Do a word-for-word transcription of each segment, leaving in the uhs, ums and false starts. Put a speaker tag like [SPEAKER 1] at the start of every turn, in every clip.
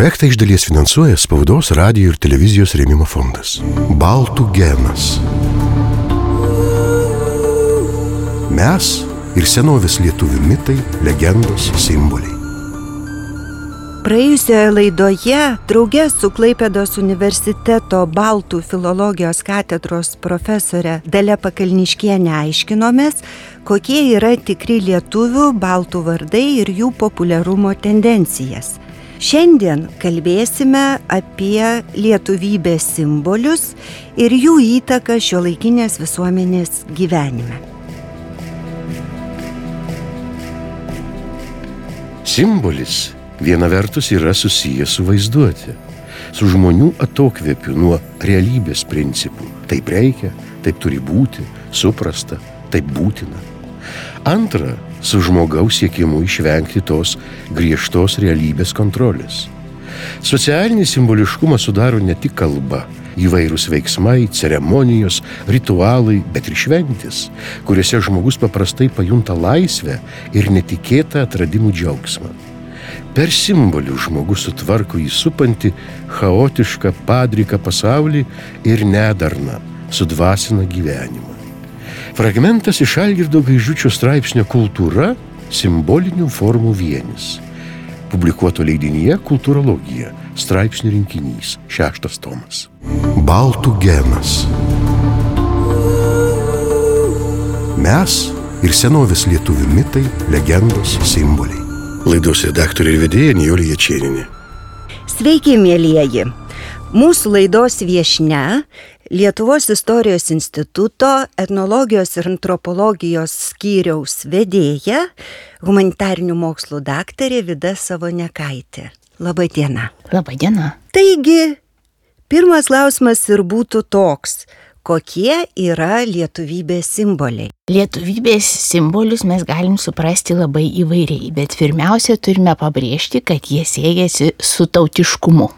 [SPEAKER 1] Projektą iš dalies finansuoja Spaudos, radijo ir televizijos rėmimo fondas. Baltų genas. Mes ir senovės lietuvių mitai, legendos, simboliai.
[SPEAKER 2] Praėjusioje laidoje drauge su Klaipėdos universiteto Baltų filologijos katedros profesorė Dalia Pakalniškienė aiškinomės, kokie yra tikri lietuvių baltų vardai ir jų populiarumo tendencijas. Šiandien kalbėsime apie lietuvybės simbolius ir jų įtaką šiuolaikinės visuomenės gyvenime.
[SPEAKER 1] Simbolis viena vertus yra susijęs su vaizduotė, su žmonių atokvėpiu nuo realybės principų. Taip reikia, taip turi būti, suprasta, taip būtina. Antra, su žmogaus siekimu išvengti tos griežtos realybės kontrolės. Socialinį simboliškumą sudaro ne tik kalba, įvairūs veiksmai, ceremonijos, ritualai, bet ir šventės, kuriuose žmogus paprastai pajunta laisvę ir netikėtą atradimų džiaugsmą. Per simbolių žmogus sutvarko jį supantį chaotišką, padriką pasaulį ir nedarną, sudvasina gyvenimą. Fragmentas iš Algirdo Gaižučio straipsnio Kultūra simbolinių formų vienis. Publikuoto leidinyje Kultūrologija, straipsnių rinkinys, šeštas tomas. Baltų genas. Mes ir senovės lietuvių mitai, legendos, simboliai. Laidos redaktorė ir vedėja Nijolė Jačėnienė.
[SPEAKER 2] Sveiki, mielieji! Mūsų laidos viešnia Lietuvos istorijos instituto etnologijos ir antropologijos skyriaus vedėja, humanitarinių mokslų daktarė Vida Savonekaitė. Labą dieną.
[SPEAKER 3] Labą dieną.
[SPEAKER 2] Taigi, pirmas klausimas ir būtų toks. Kokie yra lietuvybės simboliai?
[SPEAKER 3] Lietuvybės simbolius mes galim suprasti labai įvairiai, bet pirmiausia turime pabrėžti, kad jie siejasi su tautiškumu.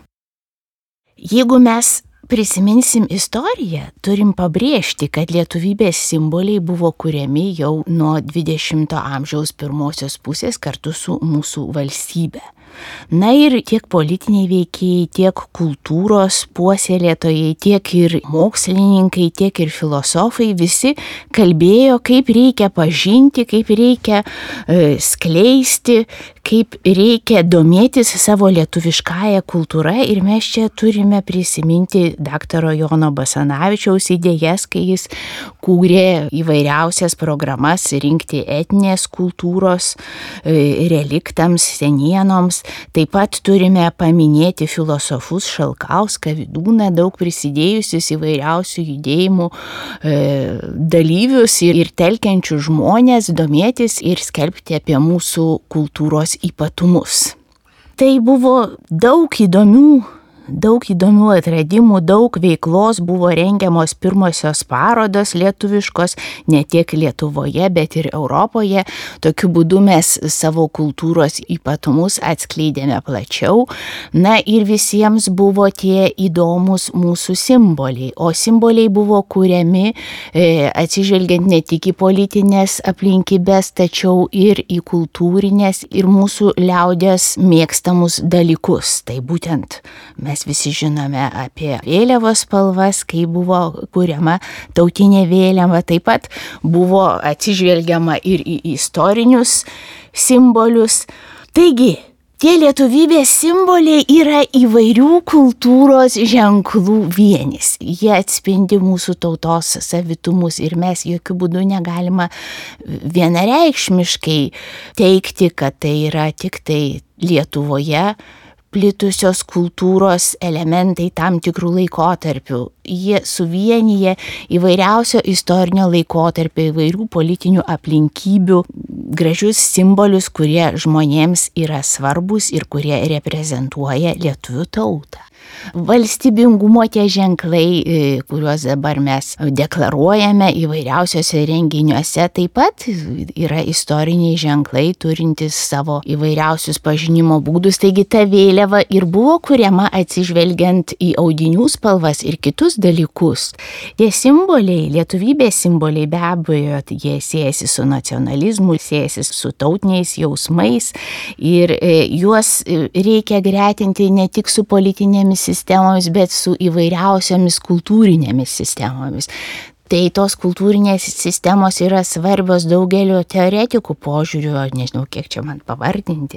[SPEAKER 3] Jeigu mes prisiminsim istoriją, turim pabrėžti, kad lietuvybės simboliai buvo kuriami jau nuo dvidešimto amžiaus pirmosios pusės kartu su mūsų valstybe. Na ir tiek politiniai veikėjai, tiek kultūros puoselėtojai, tiek ir mokslininkai, tiek ir filosofai visi kalbėjo, kaip reikia pažinti, kaip reikia e, skleisti, kaip reikia domėtis savo lietuviškąją kultūrą. Ir mes čia turime prisiminti daktaro Jono Basanavičiaus idėjas, kai jis kūrė įvairiausias programas rinkti etninės kultūros e, reliktams, senienoms. Taip pat turime paminėti filosofus Šalkauską, Vydūną, daug prisidėjusius įvairiausių judėjimų e, dalyvius ir, ir telkiančių žmonės domėtis ir skelbti apie mūsų kultūros ypatumus. Tai buvo daug įdomių Daug įdomių atradimų, daug veiklos, buvo rengiamos pirmosios parodos lietuviškos, ne tiek Lietuvoje, bet ir Europoje. Tokiu būdu mes savo kultūros ypatumus atskleidėme plačiau. Na ir visiems buvo tie įdomus mūsų simboliai. O simboliai buvo kuriami e, atsižvelgiant ne tik į politinės aplinkybės, tačiau ir į kultūrinės ir mūsų liaudės mėgstamus dalykus. Tai būtent mes Mes visi žinome apie vėliavos spalvas, kai buvo kuriama tautinė vėliava, taip pat buvo atsižvelgiama ir į istorinius simbolius. Taigi, tie lietuvybės simboliai yra įvairių kultūros ženklų vienis. Jie atspindi mūsų tautos savitumus ir mes jokių būdų negalima vienareikšmiškai teikti, kad tai yra tik tai Lietuvoje plitusios kultūros elementai tam tikrų laikotarpių. Jie suvienyje įvairiausio istorinio laikotarpio, įvairių politinių aplinkybių, gražius simbolius, kurie žmonėms yra svarbus ir kurie reprezentuoja lietuvių tautą. Valstybingumo tie ženklai, kuriuos dabar mes deklaruojame įvairiausiose renginiuose, taip pat yra istoriniai ženklai, turintys savo įvairiausius pažinimo būdus. Taigi ta vėliava ir buvo kuriama atsižvelgiant į audinių spalvas ir kitus kitus dalykus. Tie simboliai, lietuvybės simboliai be abejo, jie siejasi su nacionalizmu, siejasi su tautiniais jausmais ir juos reikia gretinti ne tik su politinėmis sistemomis, bet su įvairiausiomis kultūrinėmis sistemomis. Tai tos kultūrinės sistemos yra svarbios daugelio teoretikų požiūrių, nežinau, kiek čia man pavardinti.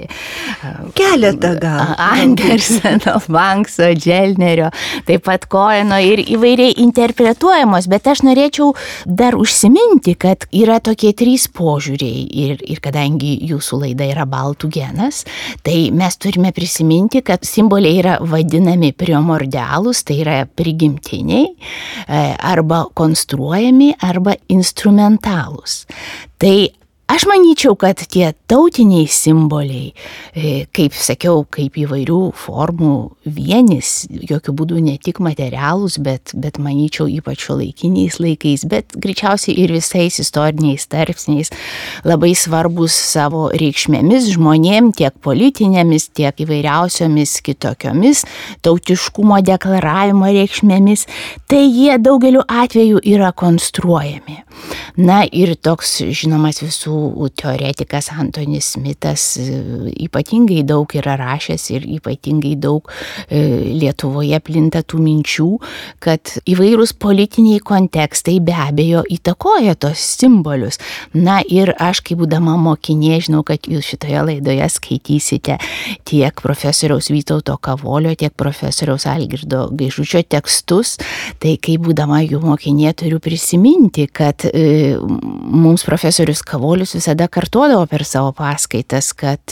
[SPEAKER 2] Keletą gal.
[SPEAKER 3] Anderseno, Bankso, Dželnerio, taip pat Koeno ir įvairiai interpretuojamos, bet aš norėčiau dar užsiminti, kad yra tokie trys požiūriai ir, ir kadangi jūsų laida yra baltų genas, tai mes turime prisiminti, kad simboliai yra vadinami primordialūs, tai yra prigimtiniai arba konstruojami arba instrumentalūs. Tai aš manyčiau, kad tie tautiniai simboliai, kaip sakiau, kaip įvairių formų vienis, jokių būdų ne tik materialūs, bet, bet manyčiau ypač šiuolaikiniais laikais, bet greičiausiai ir visais istoriniais tarpsniais labai svarbus savo reikšmėmis žmonėm, tiek politinėmis, tiek įvairiausiomis kitokiomis tautiškumo deklaravimo reikšmėmis, tai jie daugeliu atveju yra konstruojami. Na ir toks žinomas visų teoretikas Antonis Smitas ypatingai daug yra rašęs ir ypatingai daug Lietuvoje plinta tų minčių, kad įvairūs politiniai kontekstai be abejo įtakoja tos simbolius. Na ir aš, kaip būdama mokinė, žinau, kad jūs šitoje laidoje skaitysite tiek profesoriaus Vytauto Kavolio, tiek profesoriaus Algirdo Gaižučio tekstus, tai kaip būdama jų mokinė turiu prisiminti, kad e, mums profesorius Kavolius visada kartuodavo per savo paskaitas, kad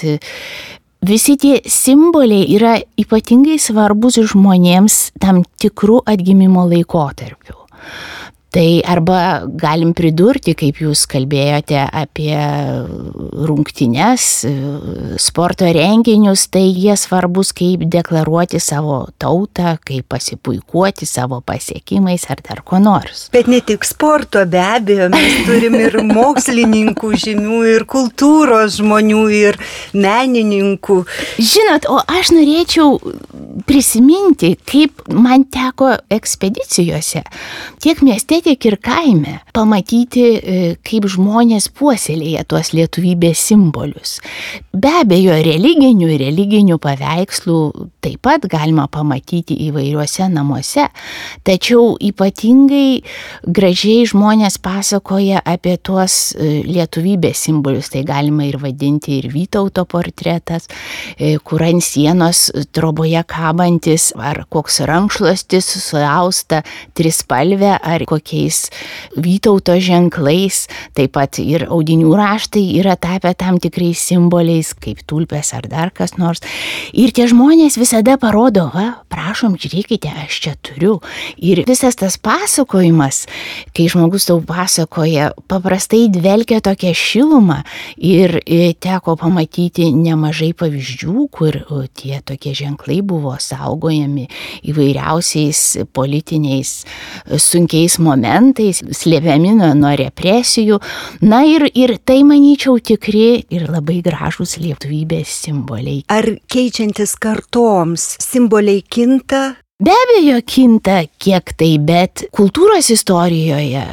[SPEAKER 3] visi tie simboliai yra ypatingai svarbus žmonėms tam tikrų atgimimo laikotarpių. Tai arba galim pridurti, kaip jūs kalbėjote apie rungtynes, sporto renginius, tai jie svarbus kaip deklaruoti savo tautą, kaip pasipuikuoti savo pasiekimais ar dar ko nors.
[SPEAKER 2] Bet ne tik sporto, be abejo, mes turim ir mokslininkų žymių, ir kultūros žmonių, ir menininkų.
[SPEAKER 3] Žinot, o aš norėčiau prisiminti, kaip man teko ekspedicijose, tiek mieste, tiek ir kaime, pamatyti, kaip žmonės puoselėja tuos lietuvybės simbolius. Be abejo, religinių ir religinių paveikslų taip pat galima pamatyti įvairiuose namuose, tačiau ypatingai gražiai žmonės pasakoja apie tuos lietuvybės simbolius. Tai galima ir vadinti ir Vytauto portretas, kur ant sienos troboje kabantis, ar koks rankšluostis suausta trispalvė, ar kokie Vytauto ženklais, taip pat ir audinių raštai yra tapę tam tikrais simboliais, kaip tulpės ar dar kas nors. Ir tie žmonės visada parodo, va, prašom, žiūrėkite, aš čia turiu. Ir visas tas pasakojimas, kai žmogus tau pasakoja, paprastai dvelkia tokia šiluma ir teko pamatyti nemažai pavyzdžių, kur tie tokie ženklai buvo saugojami įvairiausiais politiniais sunkiais momentais, slėpiami nuo represijų. Na ir, ir tai, manyčiau, tikri ir labai gražūs lietuvybės simboliai.
[SPEAKER 2] Ar keičiantis kartoms simboliai kinta?
[SPEAKER 3] Be abejo, kinta kiek tai, bet kultūros istorijoje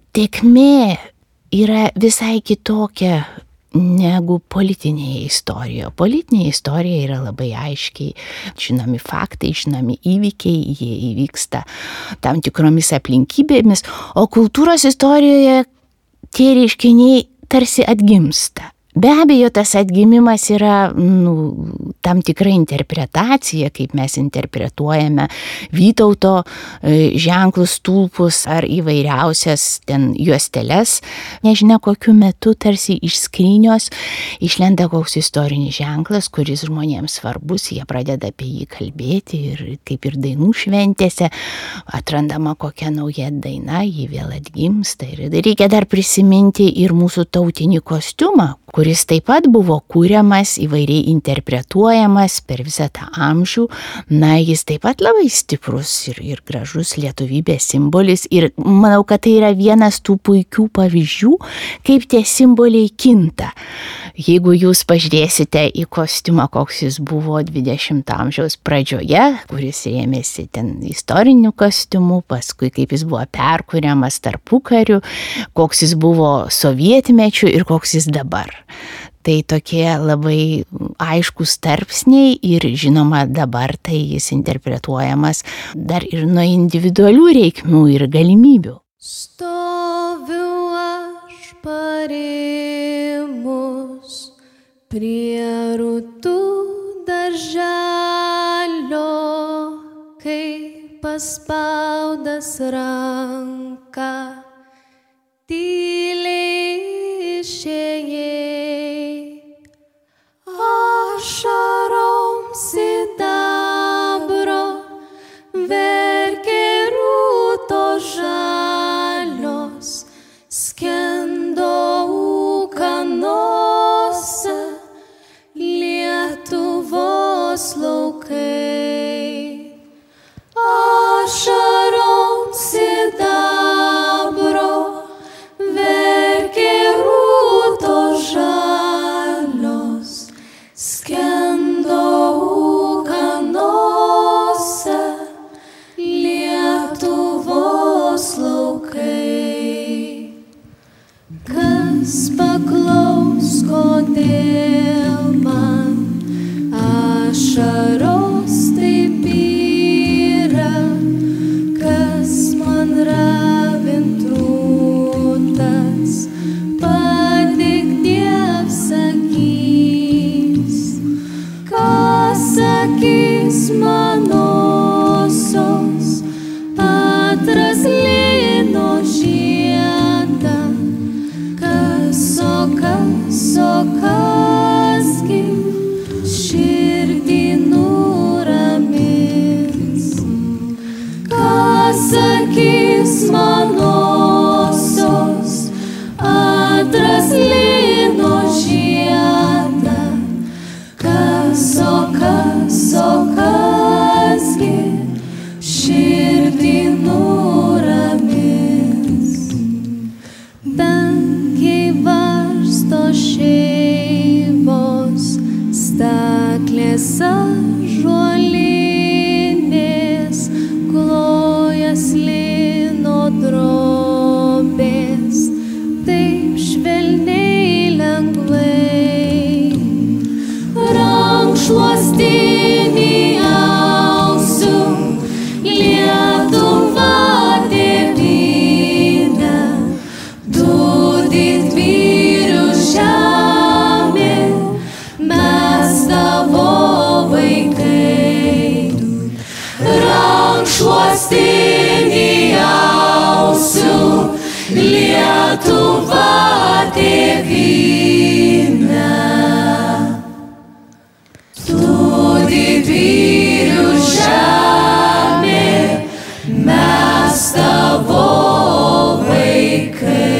[SPEAKER 3] tėkmė yra visai kitokia negu politinėje istorijoje. Politinėje istorijoje yra labai aiškiai žinomi faktai, žinomi įvykiai, jie įvyksta tam tikromis aplinkybėmis, o kultūros istorijoje tie reiškiniai tarsi atgimsta. Be abejo, tas atgimimas yra nu, tam tikra interpretacija, kaip mes interpretuojame Vytauto ženklus, stulpus ar įvairiausias ten juosteles. Nežinia, kokiu metu tarsi iš skrynios išlenda koks istorinis ženklas, kuris žmonėms svarbus, jie pradeda apie jį kalbėti ir kaip ir dainų šventėse atrandama kokia nauja daina, jį vėl atgimsta. Ir reikia dar prisiminti ir mūsų tautinį kostiumą, kuris taip pat buvo kūriamas, įvairiai interpretuojamas per visą tą amžių. Na, jis taip pat labai stiprus ir, ir gražus lietuvybės simbolis. Ir manau, kad tai yra vienas tų puikių pavyzdžių, kaip tie simboliai kinta. Jeigu jūs pažiūrėsite į kostiumą, koks jis buvo dvidešimto amžiaus pradžioje, kuris rėmėsi ten istoriniu kostiumu, paskui kaip jis buvo perkuriamas tarpukariu, koks jis buvo sovietmečiu ir koks jis dabar. Tai tokie labai aiškus tarpsniai ir žinoma dabar tai jis interpretuojamas dar ir nuo individualių reikmių ir galimybių.
[SPEAKER 4] Stoviu aš parimus prie rūtų darželio, kai paspaudęs ranką tyliai išėjai, ašarom sidabro verkė rūto žalios, skendo ūkanose Lietuvos laukai. Ašarom sidabro verkė rūto žalios, skendo ūkanose Lietuvos laukai. Kas paklaus, kodėl man ašaros taip yra, kas man ravintrutas, patik Dievs sakys, kas sakys manosios, atras lino žiedą, kas o kas o kasgi širdį nuramins, kas sakys manosios, atras lino žiedą, kas o kas o kasgi širdį nuramins. Tankiai varsto šeimos, staklės ąžuolinės, klojas lino drobės, taip švelniai lengvai. Rankšluostinį ausiu, Lietuva tėvynė, du didvyrių žemė, mes tavo vaikai. Rankšluostinį ausiu, Lietuva tėvynė, du didvyrių žemė, mes tavo vaikai.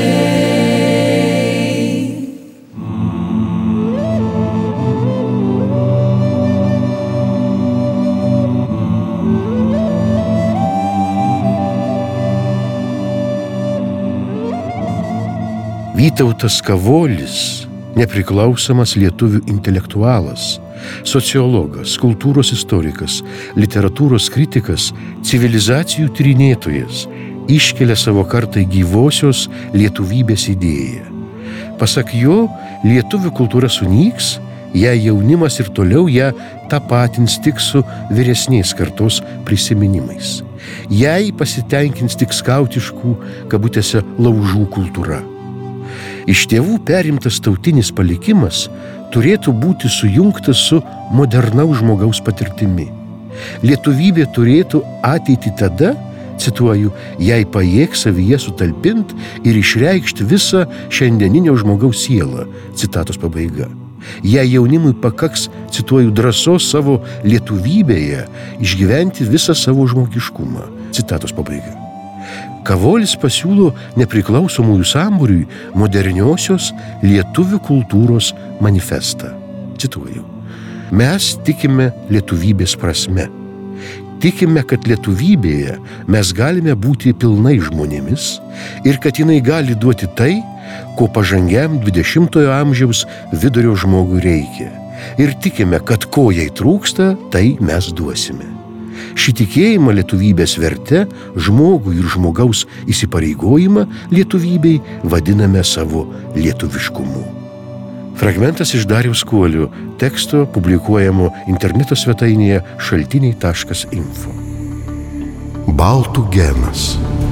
[SPEAKER 1] Vytautas Kavolis, nepriklausomas lietuvių intelektualas, sociologas, kultūros istorikas, literatūros kritikas, civilizacijų tyrinėtojas, iškelia savo kartai gyvosios lietuvybės idėją. Pasak jo, lietuvių kultūra sunyks, jei jaunimas ir toliau ją tapatins tik su vyresnės kartos prisiminimais. Jei pasitenkins tik skautiškų, kabutėse, laužų kultūra. Iš tėvų perimtas tautinis palikimas turėtų būti sujungtas su modernaus žmogaus patirtimi. Lietuvybė turėtų ateitį tada, cituoju, jei pajėgs savyje sutalpint ir išreikšti visą šiandieninio žmogaus sielą, citatos pabaiga. Jei jaunimui pakaks, cituoju, drąsos savo lietuvybėje išgyventi visą savo žmogiškumą, citatos pabaiga. Kavolis pasiūlo nepriklausomųjų sambūriui moderniosios lietuvių kultūros manifestą. Cituoju. Mes tikime lietuvybės prasme. Tikime, kad lietuvybėje mes galime būti pilnai žmonėmis ir kad jinai gali duoti tai, ko pažangiam dvidešimtojo amžiaus vidurio žmogui reikia. Ir tikime, kad ko jai trūksta, tai mes duosime. Šį tikėjimą lietuvybės verte, žmogų ir žmogaus įsipareigojimą lietuvybei vadiname savo lietuviškumu. Fragmentas iš Dariaus Kuolio teksto publikuojamo interneto svetainėje šaltiniai taškas info. Baltų genas.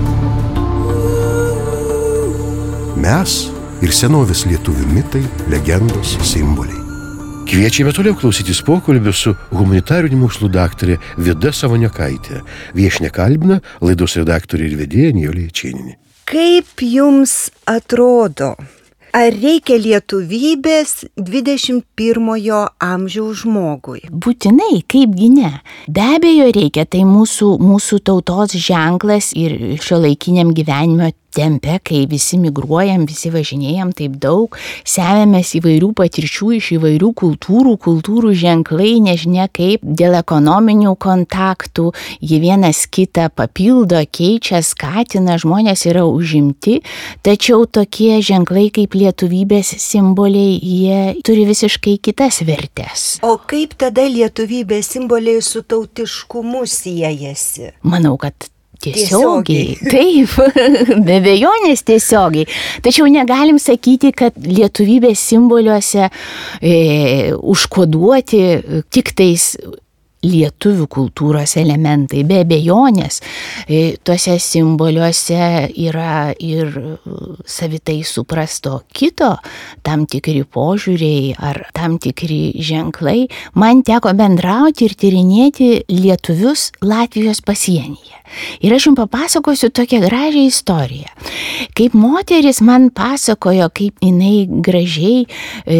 [SPEAKER 1] Mes ir senovės lietuvių mitai, legendos, simboliai. Kviečiame toliau klausytis pokalbio su humanitarinių mokslų daktarė Vida Savoniokaitė. Viešnia kalbina laidos redaktorė ir vedėja Nijolė Jačėnienė.
[SPEAKER 2] Kaip jums atrodo, ar reikia lietuvybės dvidešimt pirmojo amžiaus žmogui?
[SPEAKER 3] Būtinai, kaipgi ne. Be abejo reikia, tai mūsų, mūsų tautos ženklas ir šiuolaikiniam gyvenimo tempe, kai visi migruojam, visi važinėjam taip daug, semiamės įvairių patirčių iš įvairių kultūrų, kultūrų ženklai, nežinia kaip, dėl ekonominių kontaktų, jie vienas kitą papildo, keičia, skatina, žmonės yra užimti, tačiau tokie ženklai kaip lietuvybės simboliai, jie turi visiškai kitas vertes.
[SPEAKER 2] O kaip tada lietuvybės simboliai su tautiškumu siejasi?
[SPEAKER 3] Manau, kad Tiesiogiai, taip, be abejonės tiesiogiai. Tačiau negalim sakyti, kad lietuvybės simboliuose e, užkoduoti tik tais lietuvių kultūros elementai, be abejonės. E, tuose simboliuose yra ir savitai suprasto kito, tam tikri požiūriai ar tam tikri ženklai. Man teko bendrauti ir tyrinėti lietuvius Latvijos pasienyje. Ir aš jums papasakosiu tokią gražią istoriją. Kaip moteris man pasakojo, kaip jinai gražiai e,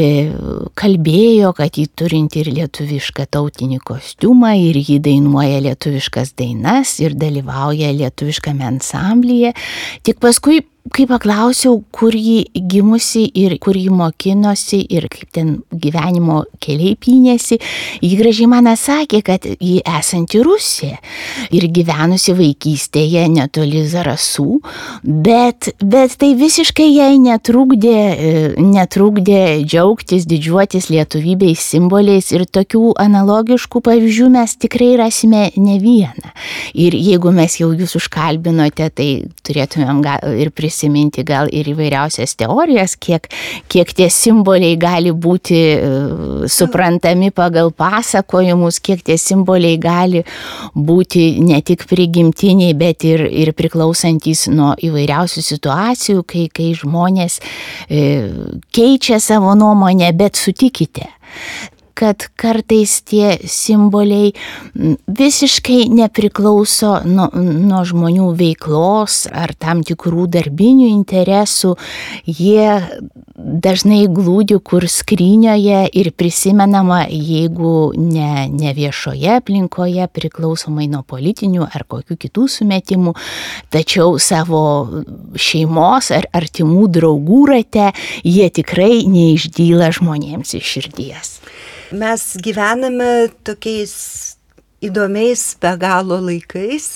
[SPEAKER 3] kalbėjo, kad ji turinti ir lietuvišką tautinį kostiumą, ir ji dainuoja lietuviškas dainas, ir dalyvauja lietuviškame ansamblyje. Tik paskui, kai paklausiau, kur ji gimusi ir kur ji mokinosi ir kaip ten gyvenimo keliai pynėsi, ji gražiai man atsakė, kad ji esanti Rusė ir gyvenusi vaikystėje netoli Zarasų, bet, bet tai visiškai jai netrukdė, netrukdė džiaugtis, didžiuotis lietuvybės simboliais ir tokių analogiškų pavyzdžių mes tikrai rasime ne vieną. Ir jeigu mes jau jūs užkalbinote, tai turėtumėm ir prisiminti prisiminti gal ir įvairiausias teorijas, kiek, kiek tie simboliai gali būti uh, suprantami pagal pasakojimus, kiek tie simboliai gali būti ne tik prigimtiniai, bet ir, ir priklausantys nuo įvairiausių situacijų, kai, kai žmonės uh, keičia savo nuomonę, bet sutikite, kad kartais tie simboliai visiškai nepriklauso nuo, nuo žmonių veiklos ar tam tikrų darbinių interesų. Jie dažnai glūdi kur skrynioje ir prisimenama, jeigu ne, ne viešoje aplinkoje, priklausomai nuo politinių ar kokių kitų sumetimų, tačiau savo šeimos ar artimų draugų rate jie tikrai neišdyla žmonėms iš širdies.
[SPEAKER 2] Mes gyvename tokiais įdomiais be galo laikais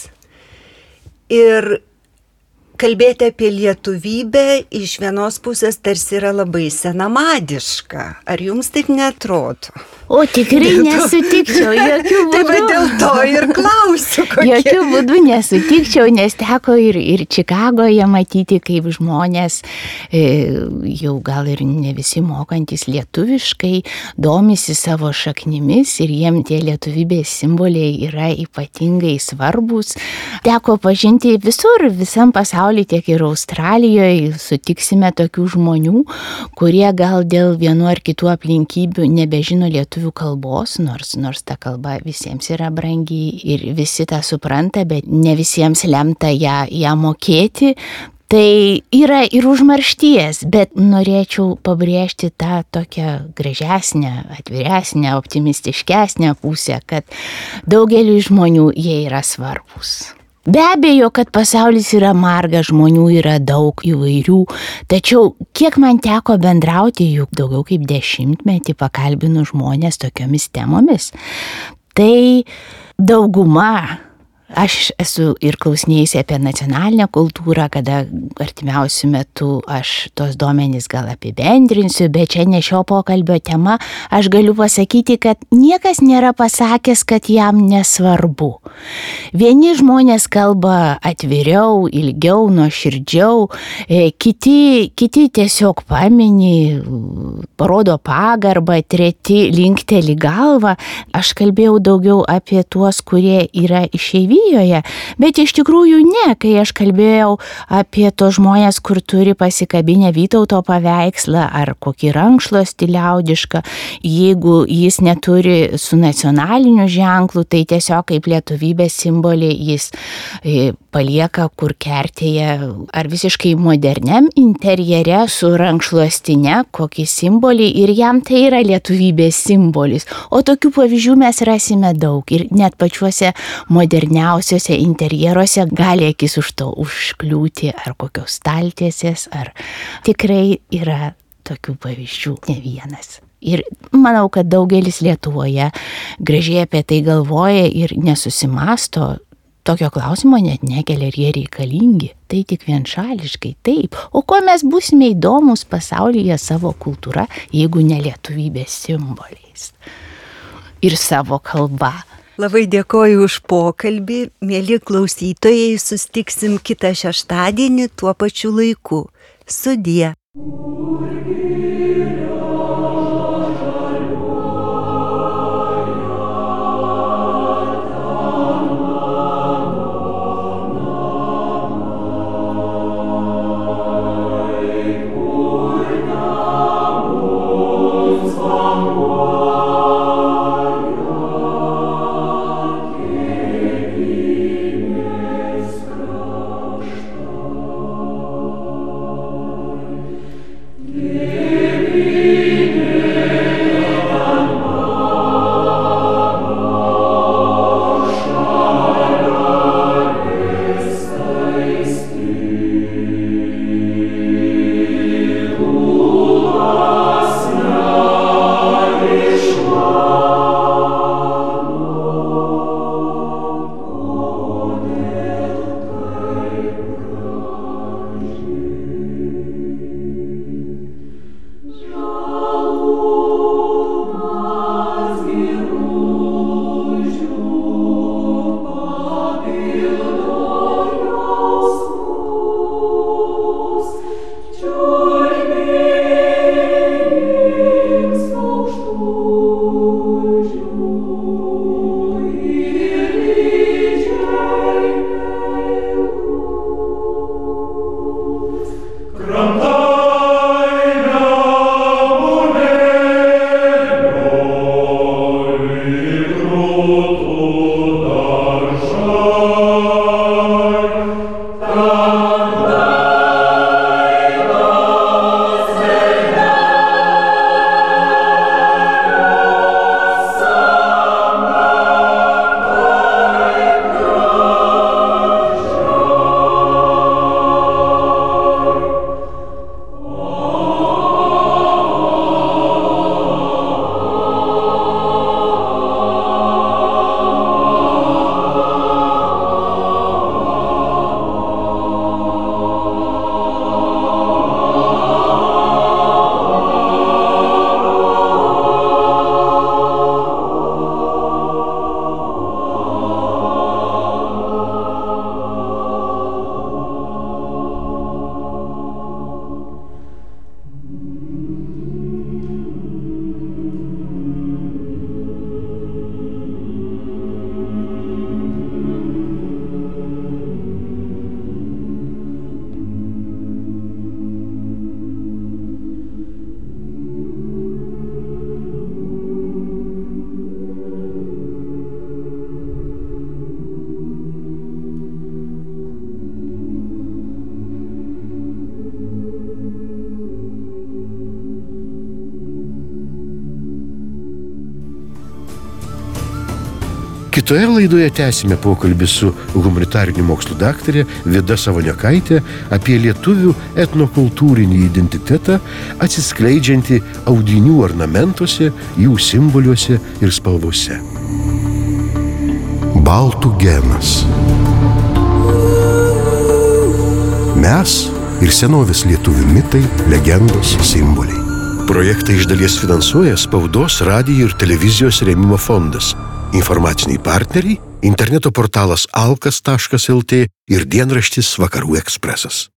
[SPEAKER 2] ir kalbėti apie lietuvybę iš vienos pusės tarsi yra labai senamadiška. Ar jums taip neatrodo?
[SPEAKER 3] O tikrai nesutikčiau, jokių būdų.
[SPEAKER 2] Tai va dėl to ir klausiu, kokie.
[SPEAKER 3] Jokių būdų nesutikčiau, nes teko ir, ir Čikagoje matyti, kaip žmonės, e, jau gal ir ne visi mokantis lietuviškai, domisi savo šaknimis ir jiem tie lietuvybės simboliai yra ypatingai svarbus. Teko pažinti visur, visam pasaulyje, tiek ir Australijoje, sutiksime tokių žmonių, kurie gal dėl vienu ar kitų aplinkybių nebežino lietuvių kalbos, nors, nors ta kalba visiems yra brangi ir visi tą supranta, bet ne visiems lemta ją, ją mokėti. Tai yra ir užmaršties, bet norėčiau pabrėžti tą tokią gražesnę, atviresnę, optimistiškesnę pusę, kad daugeliu žmonių jie yra svarbus. Be abejo, kad pasaulis yra margas, žmonių yra daug įvairių, tačiau kiek man teko bendrauti, juk daugiau kaip dešimtmetį pakalbinu žmonės tokiomis temomis, tai dauguma, aš esu ir klausinėjusi apie nacionalinę kultūrą, kada artimiausių metų aš tos duomenys gal apibendrinsiu, bet čia ne šio pokalbio tema, aš galiu pasakyti, kad niekas nėra pasakęs, kad jam nesvarbu. Vieni žmonės kalba atviriau, ilgiau, nuoširdžiau, kiti, kiti tiesiog pamini, parodo pagarbą, treti linkteli galvą. Aš kalbėjau daugiau apie tuos, kurie yra išeivijoje, bet iš tikrųjų ne, kai aš kalbėjau apie tos žmonės, kur turi pasikabinę Vytauto paveikslą ar kokį rankšluostį liaudišką, jeigu jis neturi su nacionaliniu ženklu, tai tiesiog kaip lietuvybės simbolį jis palieka kur kertėje ar visiškai moderniam interjere su rankšluostine kokį simbolį ir jam tai yra lietuvybės simbolis. O tokių pavyzdžių mes rasime daug ir net pačiuose moderniausiuose interjeruose gali akis už to užkliūti ar kokios staltiesės, ar tikrai yra tokių pavyzdžių ne vienas. Ir manau, kad daugelis Lietuvoje gražiai apie tai galvoja ir nesusimasto, tokio klausimo net nekelia, ar jie reikalingi. Tai tik vienšališkai taip. O ko mes būsime įdomus pasaulyje savo kultūra, jeigu ne lietuvybės simboliais ir savo kalba.
[SPEAKER 2] Labai dėkoju už pokalbį. Mėly klausytojai, sustiksim kitą šeštadienį tuo pačiu laiku. Sudie.
[SPEAKER 4] Yeah.
[SPEAKER 1] Kitoje laidoje tęsime pokalbį su humanitarinių mokslų daktarė Vida Savonekaitė apie lietuvių etnokultūrinį identitetą atsiskleidžiantį audinių ornamentuose, jų simboliuose ir spalvose. Baltų genas. Mes ir senovės lietuvių mitai, legendos, simboliai. Projektą iš dalies finansuoja Spaudos, radijo ir televizijos rėmimo fondas. Informaciniai partneriai – interneto portalas alkas taškas lt ir dienraštis Vakarų ekspresas.